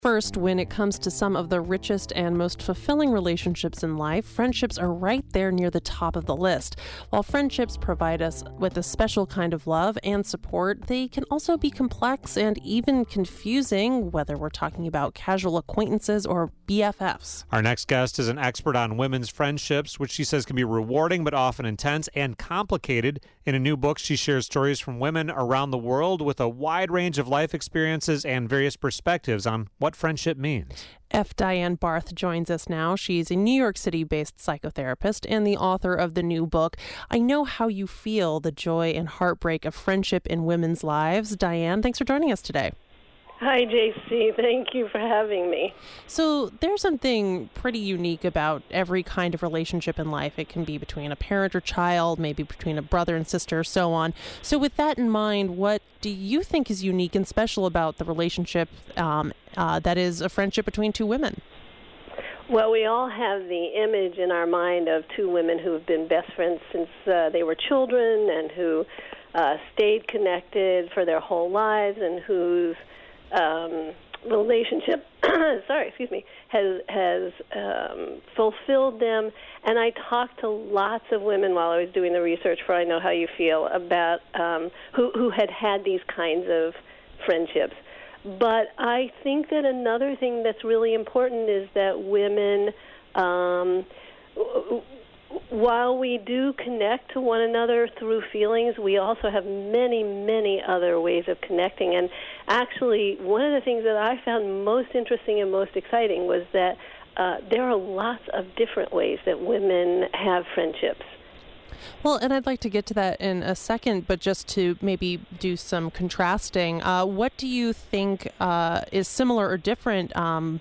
First, when it comes to some of the richest and most fulfilling relationships in life, friendships are right there near the top of the list. While friendships provide us with a special kind of love and support, they can also be complex and even confusing, whether we're talking about casual acquaintances or BFFs. Our next guest is an expert on women's friendships, which she says can be rewarding but often intense and complicated. In a new book, she shares stories from women around the world with a wide range of life experiences and various perspectives on what friendship means. F. Diane Barth joins us now. She's a New York City-based psychotherapist and the author of the new book, I Know How You Feel, The Joy and Heartbreak of Friendship in Women's Lives. Diane, thanks for joining us today. Hi, JC. Thank you for having me. So there's something pretty unique about every kind of relationship in life. It can be between a parent or child, maybe between a brother and sister, so on. So with that in mind, what do you think is unique and special about the relationship that is a friendship between two women? Well, we all have the image in our mind of two women who have been best friends since they were children and who stayed connected for their whole lives and whose relationship has fulfilled them. And I talked to lots of women while I was doing the research for I Know How You Feel about who had these kinds of friendships. But I think that another thing that's really important is that women, while we do connect to one another through feelings, we also have many, many other ways of connecting. And actually, one of the things that I found most interesting and most exciting was that there are lots of different ways that women have friendships. Well, and I'd like to get to that in a second, but just to maybe do some contrasting, what do you think is similar or different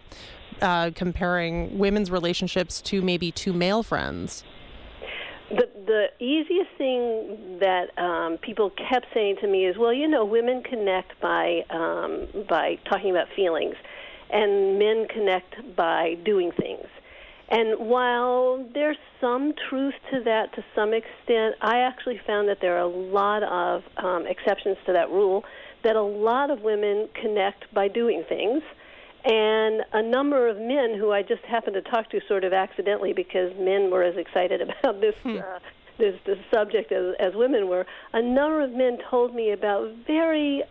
comparing women's relationships to maybe two male friends? The easiest thing that people kept saying to me is, well, you know, women connect by talking about feelings, and men connect by doing things. And while there's some truth to that to some extent, I actually found that there are a lot of exceptions to that rule, that a lot of women connect by doing things. And a number of men who I just happened to talk to sort of accidentally because men were as excited about this subject as women were, a number of men told me about very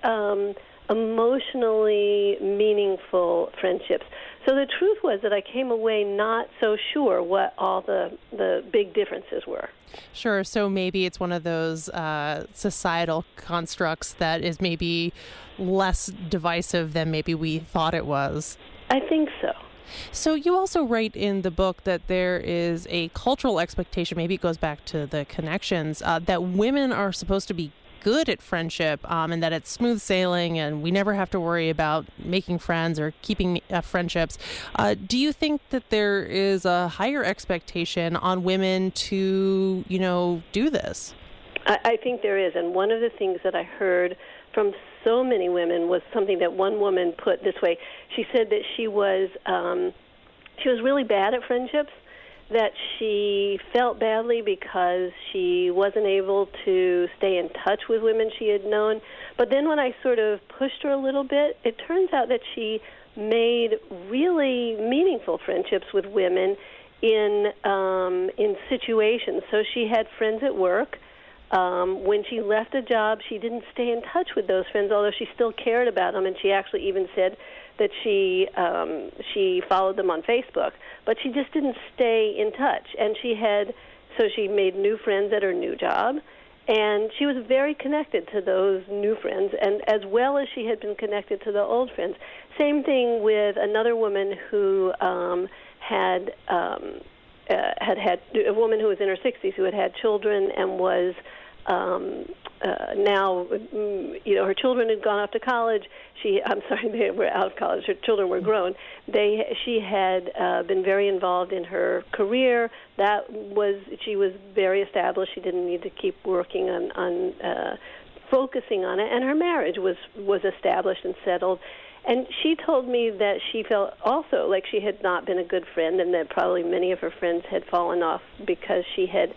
emotionally meaningful friendships. So the truth was that I came away not so sure what all the big differences were. Sure. So maybe it's one of those societal constructs that is maybe less divisive than maybe we thought it was. I think so. So you also write in the book that there is a cultural expectation, maybe it goes back to the connections, that women are supposed to be good at friendship and that it's smooth sailing and we never have to worry about making friends or keeping friendships. Do you think that there is a higher expectation on women to, do this? I think there is. And one of the things that I heard from so many women was something that one woman put this way. She said that she was really bad at friendships, that she felt badly because she wasn't able to stay in touch with women she had known. But then when I sort of pushed her a little bit, it turns out that she made really meaningful friendships with women in situations. So she had friends at work. When she left a job, she didn't stay in touch with those friends, although she still cared about them, and she actually even said that she followed them on Facebook, but she just didn't stay in touch. And she made new friends at her new job, and she was very connected to those new friends, and as well as she had been connected to the old friends. Same thing with another woman who had a woman who was in her 60s who had children and was now, her children had gone off to college. They were out of college. Her children were grown. She had been very involved in her career. She was very established. She didn't need to keep working on focusing on it. And her marriage was established and settled. And she told me that she felt also like she had not been a good friend, and that probably many of her friends had fallen off because she had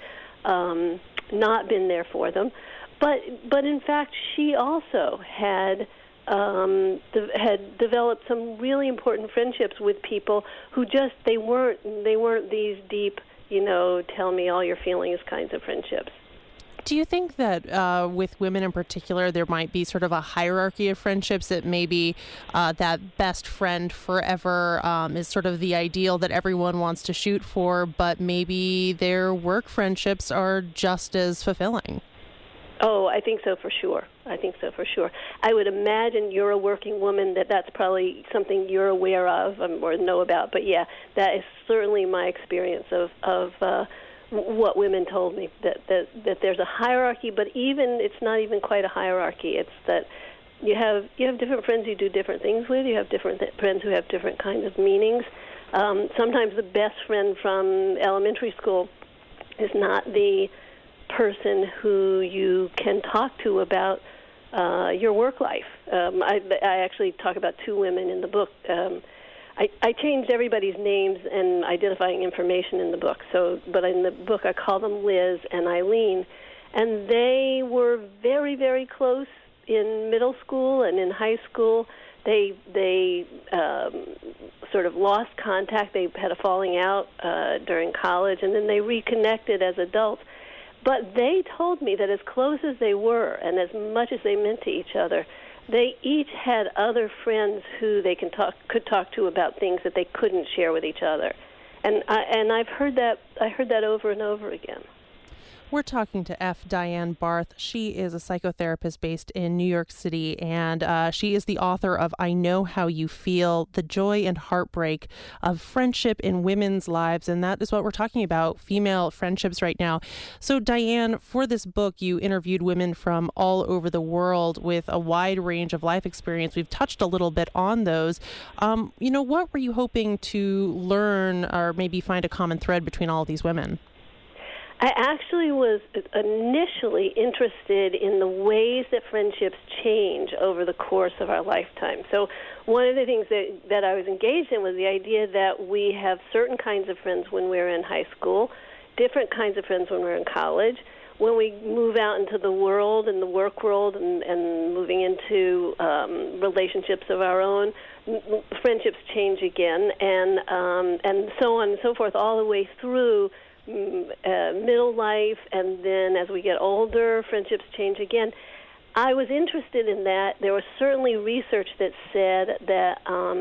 not been there for them. But in fact, she also had had developed some really important friendships with people who just they weren't these deep, tell me all your feelings kinds of friendships. Do you think that with women in particular, there might be sort of a hierarchy of friendships, that maybe that best friend forever is sort of the ideal that everyone wants to shoot for, but maybe their work friendships are just as fulfilling? Oh, I think so for sure. I would imagine you're a working woman, that's probably something you're aware of or know about. But yeah, that is certainly my experience of what women told me, that there's a hierarchy, but it's not even quite a hierarchy. It's that you have different friends you do different things with. You have different friends who have different kinds of meanings. Sometimes the best friend from elementary school is not the person who you can talk to about your work life. I actually talk about two women in the book. I changed everybody's names and identifying information in the book. But in the book I call them Liz and Eileen, and they were very, very close in middle school and in high school. They sort of lost contact. They had a falling out during college, and then they reconnected as adults. But they told me that as close as they were and as much as they meant to each other, they each had other friends who they could talk to about things that they couldn't share with each other. And I've heard that over and over again. We're talking to F. Diane Barth. She is a psychotherapist based in New York City, and she is the author of I Know How You Feel, The Joy and Heartbreak of Friendship in Women's Lives, and that is what we're talking about, female friendships right now. So, Diane, for this book, you interviewed women from all over the world with a wide range of life experience. We've touched a little bit on those. What were you hoping to learn or maybe find a common thread between all of these women? I actually was initially interested in the ways that friendships change over the course of our lifetime. So one of the things that I was engaged in was the idea that we have certain kinds of friends when we're in high school, different kinds of friends when we're in college. When we move out into the world and the work world and moving into relationships of our own, friendships change again, and so on and so forth, all the way through middle life, and then as we get older, friendships change again. I was interested in that. There was certainly research that said that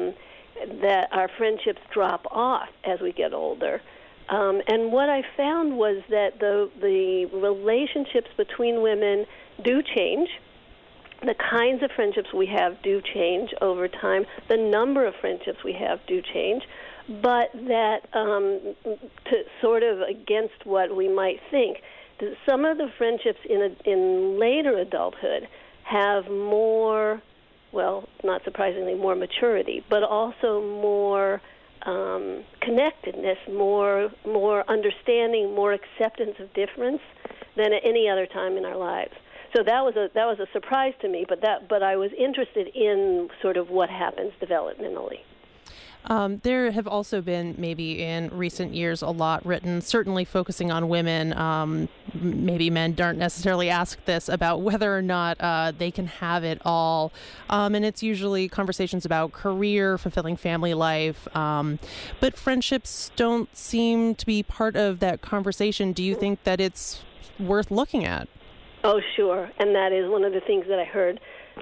our friendships drop off as we get older. And what I found was that the relationships between women do change. The kinds of friendships we have do change over time. The number of friendships we have do change. But that, to sort of against what we might think, some of the friendships in later adulthood have more, well, not surprisingly, more maturity, but also more connectedness, more understanding, more acceptance of difference than at any other time in our lives. So that was a surprise to me, but I was interested in sort of what happens developmentally. There have also been, maybe in recent years, a lot written, certainly focusing on women. Maybe men aren't necessarily asked this, about whether or not they can have it all. And it's usually conversations about career, fulfilling family life. But friendships don't seem to be part of that conversation. Do you think that it's worth looking at? Oh, sure. And that is one of the things that I heard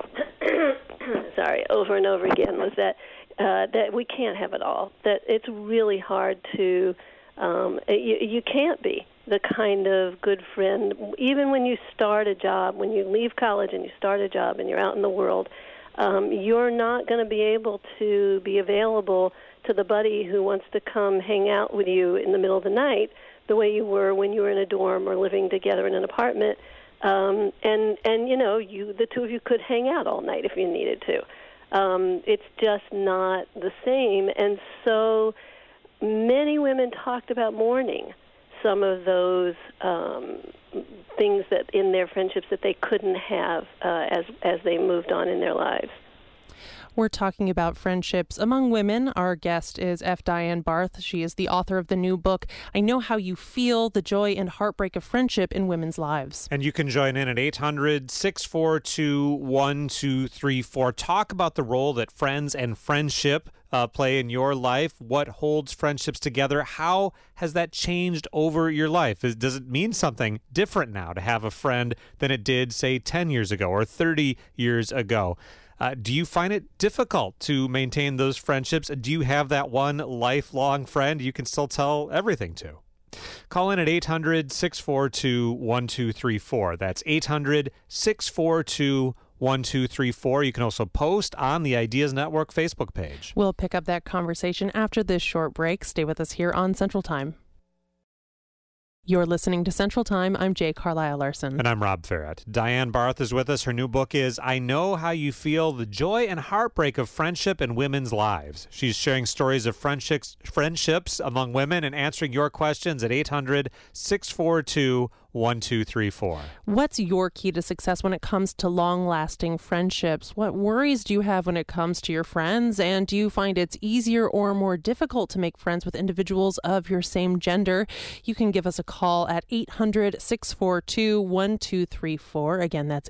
over and over again, was that we can't have it all, that it's really hard to, you can't be the kind of good friend, even when you start a job, when you leave college and you start a job and you're out in the world, you're not going to be able to be available to the buddy who wants to come hang out with you in the middle of the night the way you were when you were in a dorm or living together in an apartment. And the two of you could hang out all night if you needed to. It's just not the same. And so many women talked about mourning some of those things that in their friendships that they couldn't have as they moved on in their lives. We're talking about friendships among women. Our guest is F. Diane Barth. She is the author of the new book, I Know How You Feel, The Joy and Heartbreak of Friendship in Women's Lives. And you can join in at 800-642-1234. Talk about the role that friends and friendship play in your life. What holds friendships together? How has that changed over your life? Does it mean something different now to have a friend than it did, say, 10 years ago or 30 years ago? Do you find it difficult to maintain those friendships? Do you have that one lifelong friend you can still tell everything to? Call in at 800-642-1234. That's 800-642-1234. You can also post on the Ideas Network Facebook page. We'll pick up that conversation after this short break. Stay with us here on Central Time. You're listening to Central Time. I'm Jay Carlisle Larson. And I'm Rob Farrett. Diane Barth is with us. Her new book is I Know How You Feel, The Joy and Heartbreak of Friendship in Women's Lives. She's sharing stories of friendships among women and answering your questions at 800-642-1234. What's your key to success when it comes to long-lasting friendships? What worries do you have when it comes to your friends? And do you find it's easier or more difficult to make friends with individuals of your same gender? You can give us a call at 800-642-1234. Again, that's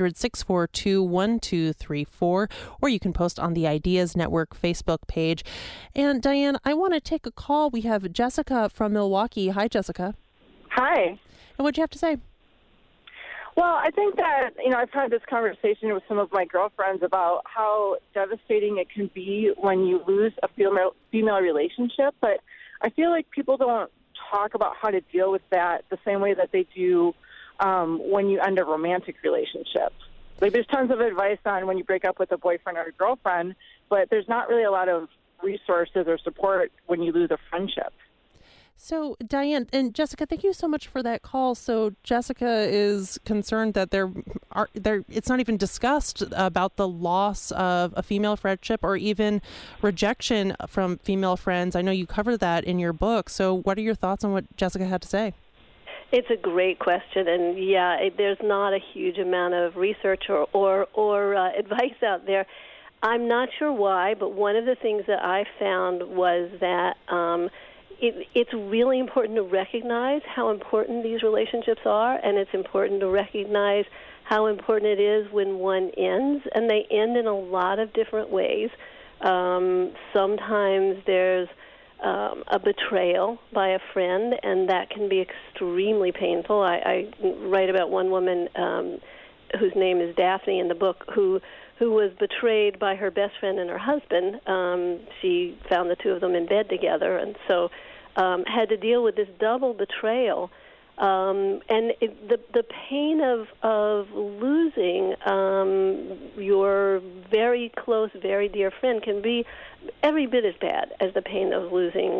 800-642-1234. Or you can post on the Ideas Network Facebook page. And Diane, I want to take a call. We have Jessica from Milwaukee. Hi, Jessica. Hi. And what'd you have to say? Well, I think that, I've had this conversation with some of my girlfriends about how devastating it can be when you lose a female relationship. But I feel like people don't talk about how to deal with that the same way that they do when you end a romantic relationship. Like, there's tons of advice on when you break up with a boyfriend or a girlfriend, but there's not really a lot of resources or support when you lose a friendship. So, Diane and Jessica, thank you so much for that call. So, Jessica is concerned that it's not even discussed about the loss of a female friendship or even rejection from female friends. I know you cover that in your book. So, what are your thoughts on what Jessica had to say? It's a great question, and there's not a huge amount of research or advice out there. I'm not sure why, but one of the things that I found was that it's really important to recognize how important these relationships are, and it's important to recognize how important it is when one ends, and they end in a lot of different ways. Sometimes there's a betrayal by a friend, and that can be extremely painful. I write about one woman whose name is Daphne in the book who was betrayed by her best friend and her husband. She found the two of them in bed together, and so had to deal with this double betrayal. And the pain of losing your very close, very dear friend can be every bit as bad as the pain of losing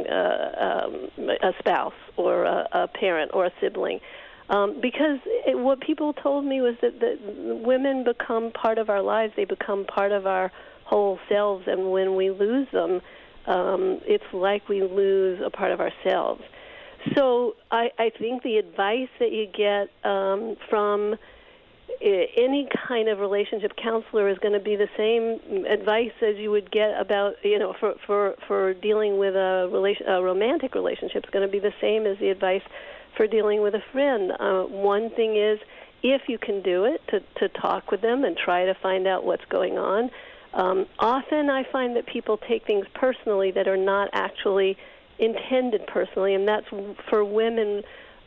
a spouse or a parent or a sibling. Because what people told me was that women become part of our lives. They become part of our whole selves, and when we lose them, it's like we lose a part of ourselves. So I think the advice that you get from any kind of relationship counselor is going to be the same advice as you would get about, for dealing with a romantic relationship. It's going to be the same as the advice for dealing with a friend. One thing is, if you can do it, to talk with them and try to find out what's going on. Often I find that people take things personally that are not actually intended personally, and that's for women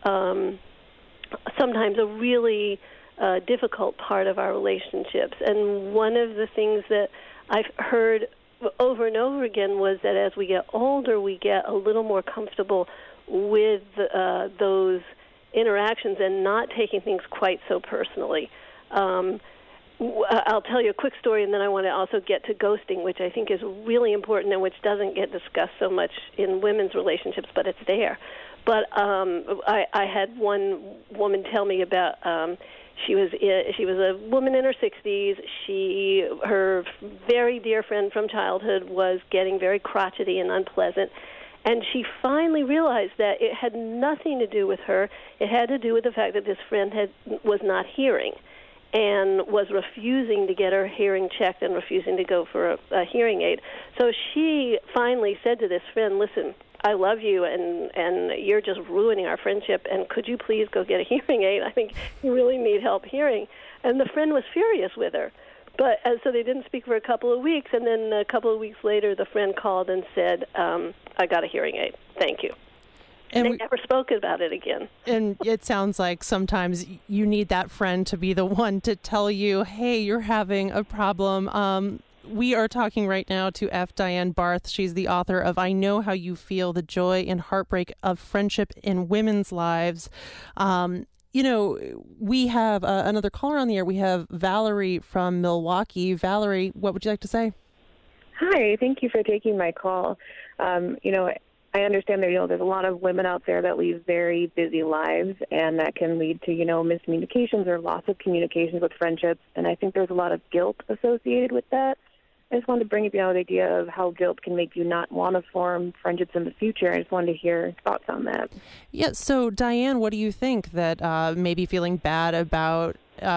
sometimes a really difficult part of our relationships. And one of the things that I've heard over and over again was that as we get older, we get a little more comfortable with those interactions and not taking things quite so personally. I'll tell you a quick story, and then I want to also get to ghosting, which I think is really important and which doesn't get discussed so much in women's relationships, but it's there. But I had one woman tell me about she was a woman in her 60s. Her very dear friend from childhood was getting very crotchety and unpleasant, and she finally realized that it had nothing to do with her. It had to do with the fact that this friend was not hearing. and was refusing to get her hearing checked and refusing to go for a hearing aid. So she finally said to this friend, listen, I love you, and you're just ruining our friendship, and could you please go get a hearing aid? I think you really need help hearing. And the friend was furious with her. But so they didn't speak for a couple of weeks, and then a couple of weeks later, the friend called and said, I got a hearing aid. Thank you. And they never spoke about it again. And it sounds like sometimes you need that friend to be the one to tell you, hey, you're having a problem. We are talking right now to F. Diane Barth. She's the author of I Know How You Feel, The Joy and Heartbreak of Friendship in Women's Lives. We have another caller on the air. We have Valerie from Milwaukee. Valerie, what would you like to say? Hi, thank you for taking my call. I understand that, there's a lot of women out there that lead very busy lives, and that can lead to, miscommunications or loss of communications with friendships. And I think there's a lot of guilt associated with that. I just wanted to bring up, the idea of how guilt can make you not want to form friendships in the future. I just wanted to hear thoughts on that. Yeah. So, Diane, what do you think that maybe feeling bad about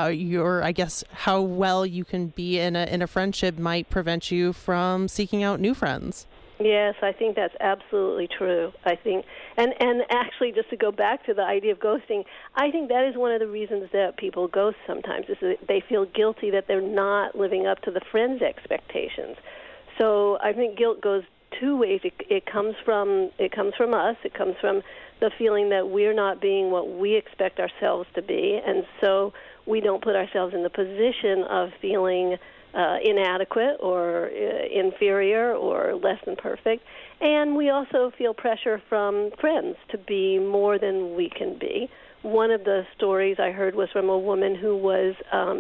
how well you can be in a friendship might prevent you from seeking out new friends? Yes, I think that's absolutely true. I think, and actually, just to go back to the idea of ghosting, I think that is one of the reasons that people ghost sometimes, is that they feel guilty that they're not living up to the friend's expectations. So I think guilt goes two ways. It comes from us. It comes from the feeling that we're not being what we expect ourselves to be, and so we don't put ourselves in the position of feeling inadequate or inferior or less than perfect. And we also feel pressure from friends to be more than we can be. One of the stories I heard was from a woman who was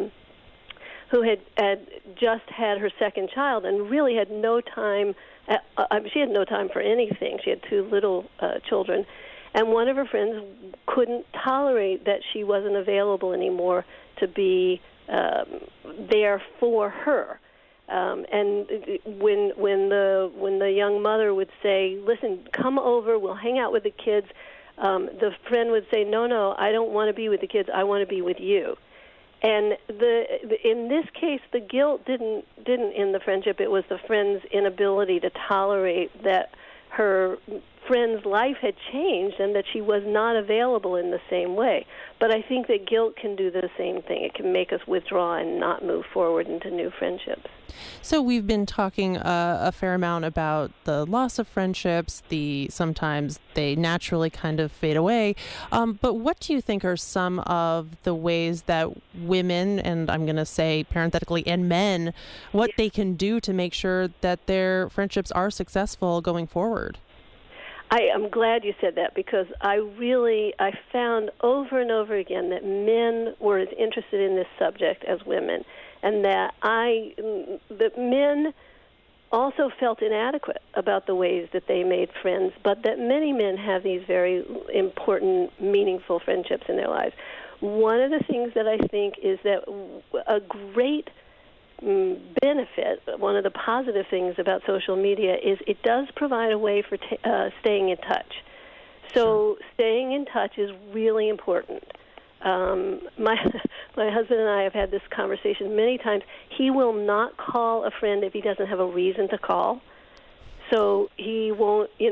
who had just had her second child and really had no time. She had no time for anything. She had two little children. And one of her friends couldn't tolerate that she wasn't available anymore to be there for her. And when the young mother would say, "Listen, come over, we'll hang out with the kids," the friend would say, "No, I don't want to be with the kids. I want to be with you." And in this case, the guilt didn't end the friendship. It was the friend's inability to tolerate that her friend's life had changed and that she was not available in the same way. But I think that guilt can do the same thing. It can make us withdraw and not move forward into new friendships. So we've been talking a fair amount about the loss of friendships. Sometimes they naturally kind of fade away. But what do you think are some of the ways that women, and I'm going to say parenthetically, and men, what they can do to make sure that their friendships are successful going forward? I am glad you said that, because I found over and over again that men were as interested in this subject as women, and that men also felt inadequate about the ways that they made friends, but that many men have these very important, meaningful friendships in their lives. One of the things that I think is that a great benefit, one of the positive things about social media, is it does provide a way for staying in touch. So staying in touch is really important. My husband and I have had this conversation many times. He will not call a friend if he doesn't have a reason to call. So he won't, he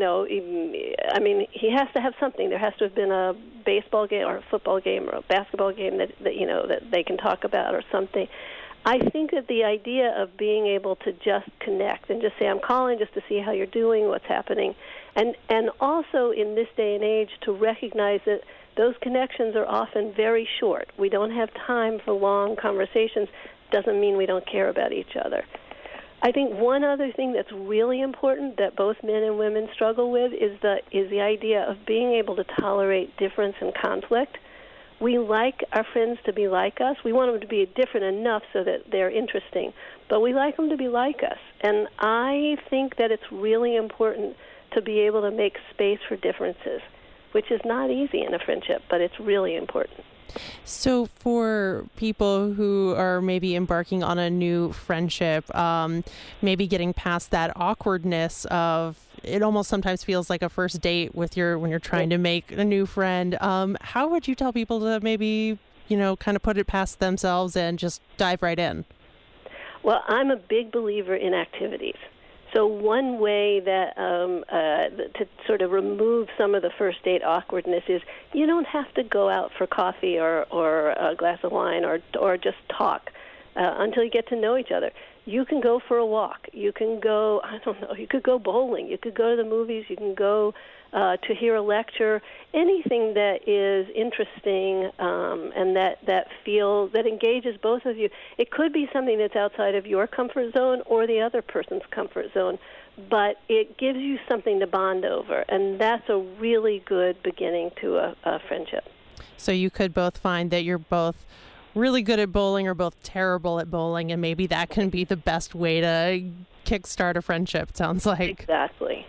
has to have something. There has to have been a baseball game or a football game or a basketball game that they can talk about or something. I think that the idea of being able to just connect and just say, I'm calling just to see how you're doing, what's happening, and also in this day and age to recognize that those connections are often very short. We don't have time for long conversations. Doesn't mean we don't care about each other. I think one other thing that's really important that both men and women struggle with is the idea of being able to tolerate difference and conflict. We like our friends to be like us. We want them to be different enough so that they're interesting, but we like them to be like us. And I think that it's really important to be able to make space for differences, which is not easy in a friendship, but it's really important. So for people who are maybe embarking on a new friendship, maybe getting past that awkwardness of, it almost sometimes feels like a first date when you're trying to make a new friend. How would you tell people to maybe, kind of put it past themselves and just dive right in? Well, I'm a big believer in activities. So one way that to sort of remove some of the first date awkwardness is you don't have to go out for coffee or a glass of wine or just talk until you get to know each other. You can go for a walk. You can go, you could go bowling. You could go to the movies. You can go to hear a lecture. Anything that is interesting and that engages both of you. It could be something that's outside of your comfort zone or the other person's comfort zone, but it gives you something to bond over, and that's a really good beginning to a friendship. So you could both find that you're both really good at bowling or both terrible at bowling, and maybe that can be the best way to kickstart a friendship, it sounds like. Exactly.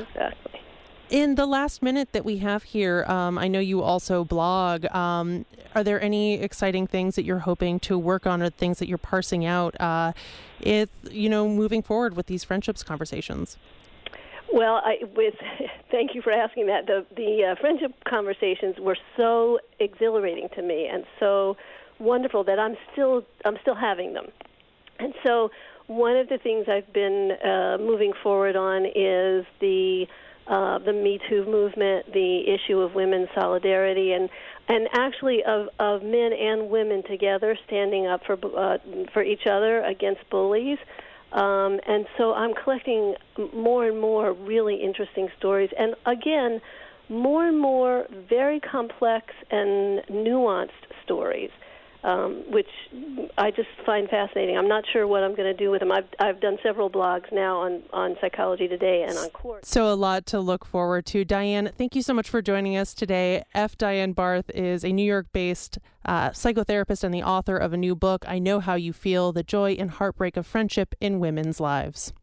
In the last minute that we have here, I know you also blog. Are there any exciting things that you're hoping to work on or things that you're parsing out moving forward with these friendships conversations? Well, thank you for asking that. The friendship conversations were so exhilarating to me and so wonderful that I'm still having them. And so one of the things I've been moving forward on is the Me Too movement, the issue of women's solidarity, and actually of men and women together standing up for each other against bullies. And so I'm collecting more and more really interesting stories, and again, more and more very complex and nuanced stories, which I just find fascinating. I'm not sure what I'm going to do with them. I've done several blogs now on Psychology Today and on Quartz. So a lot to look forward to. Diane, thank you so much for joining us today. F. Diane Barth is a New York-based psychotherapist and the author of a new book, I Know How You Feel, The Joy and Heartbreak of Friendship in Women's Lives.